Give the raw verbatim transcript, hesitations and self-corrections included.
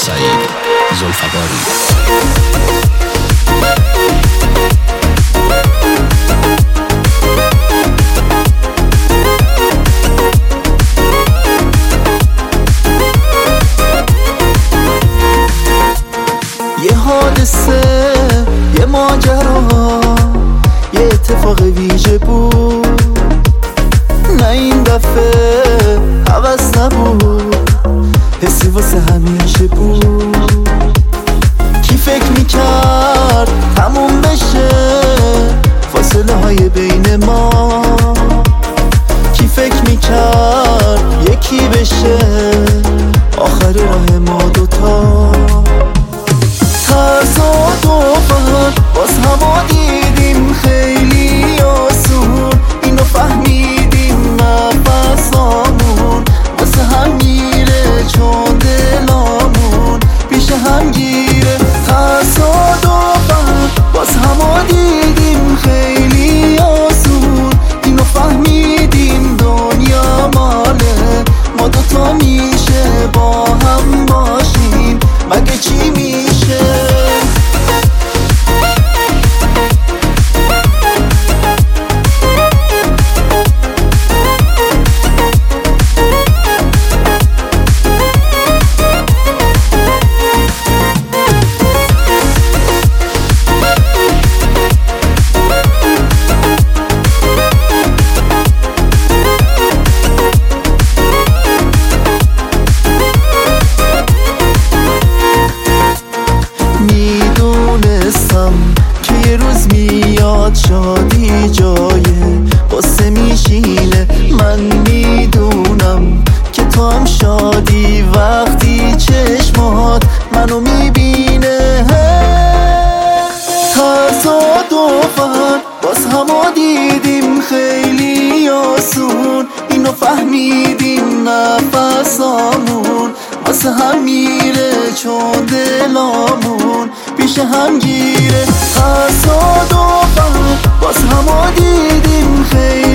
سعید زلفقاری. یه حادثه، یه ماجرا، یه اتفاق ویژه بود. نه این دفعه هوس نبود، حسی واسه همیشه بود. کی فکر میکرد تموم بشه فاصله های بین ما؟ کی فکر میکرد یکی بشه آخر راه ما دوتا؟ تصادفاً باز همو دیدیم خیلی آسون، اینو فهمیدیم نفسامون واسه هم میره چون دلامون پیش هم گیره. تصادفاً باز همو دیدیم خیلی آسون، اینو فهمیدیم دنیا ماله ما دوتا میشه با هم باشیم، مگه چی میشه؟ که یه روز میاد شادی جایه واسه میشینه. من میدونم که تو هم شادی وقتی چشمات منو میبینه. تصادفاً باز همو دیدیم خیلی آسون، اینو فهمیدیم نفسامون واسه هم میره چون دلامون پیش هم گیره. تصادفاً باز همو دیدیم خیلی